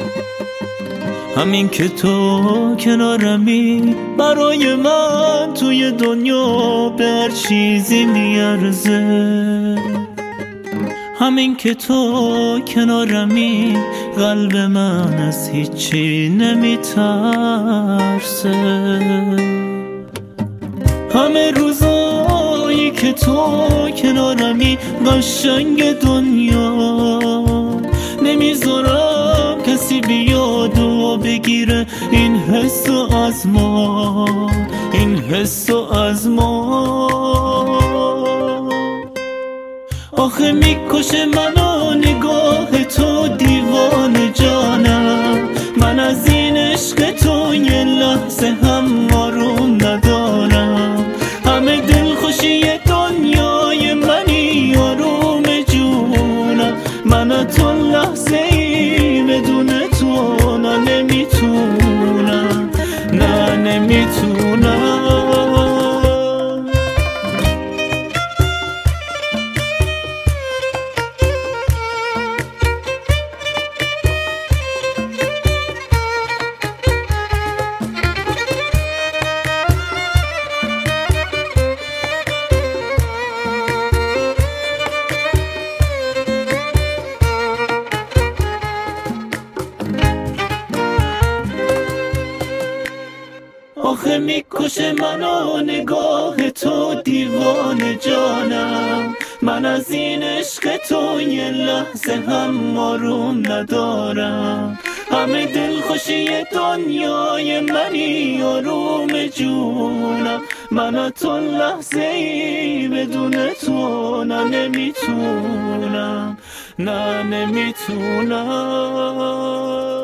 همین که تو کنارمی برای من توی دنیا به هر چیزی میارزه. همین که تو کنارمی قلب من از هیچی نمیترسه. همه روزایی که تو کنارمی قشنگ دنیا، نمیذارم کسی بیاد و بگیره این حسو از ما، این حسو از ما. آخه میکشه منو نگاه تو دیوانه جانم، من از این عشق تو یه لحظه هم آروم ندارم. همه دلخوشی دنیای منی آروم جونم، من تو لحظه ای بدون تو نه نمیتونم، نه نمیتونم. آخه میکشه منو نگاه تو دیوانه جانم، من از این عشق تو یه لحظه هم آروم ندارم. همه دلخوشی دنیای منی آروم جونم، من تو لحظه ای بدون تو نه نمیتونم، نه نمیتونم.